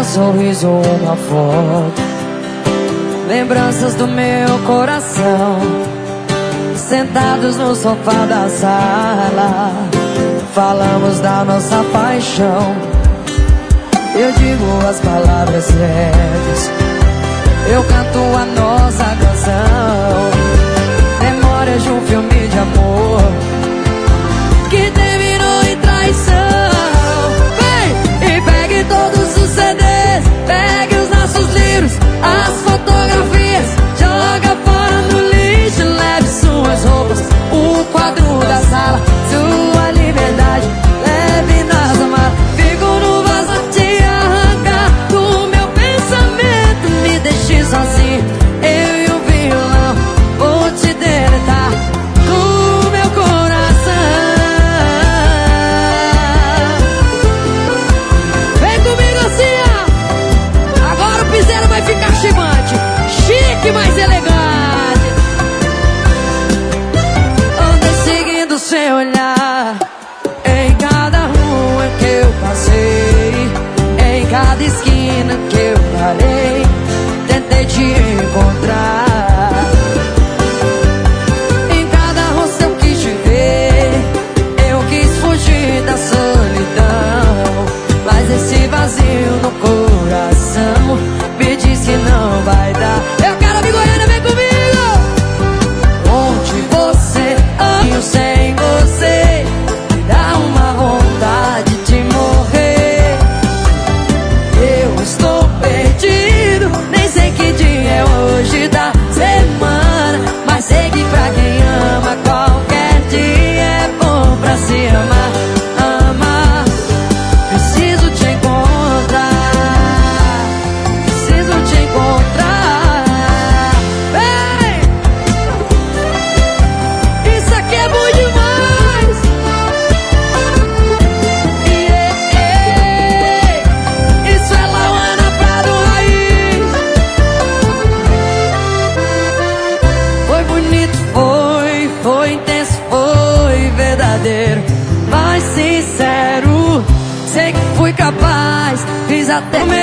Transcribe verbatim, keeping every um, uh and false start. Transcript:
sorriso, uma foto, lembranças do meu coração, sentados no sofá da sala, falamos da nossa paixão. Eu digo as palavras certas, eu canto a nossa canção. Memórias de um filme de amor que terminou em traição. Vem e pegue todos os C Ds, pegue os nossos livros, as fotografias, joga fora no lixo, leve suas roupas, o quadro da sala, sua liberdade, leve nas malas. Fico no vaso te arrancar do meu pensamento, me deixe sozinho, eu e o violão, vou te deletar do meu coração. Vem comigo assim, ó. Agora o piseiro vai ficar chibante, chique, mais elegante. Andei seguindo seu olhar em cada rua que eu passei, em cada esquina que eu parei, tentei te encontrar. Em cada rosto eu quis te ver, eu quis fugir da solidão, mas esse vazio no coração me diz que não vai dar. Eu quero a Goiânia, vem comigo! Onde você anda sem você, me dá uma vontade de morrer. Eu estou perdido, nem sei que dia é hoje da semana, mas sei que pra quem ama qualquer dia é bom pra se amar. Amar, preciso te encontrar, preciso te encontrar. Vem! Isso aqui é bom demais. Yeah, yeah. Isso é Lauana Prado Raiz. Foi bonito, foi, foi intenso, foi verdadeiro, mas sincero. Sei que fui capaz, fiz até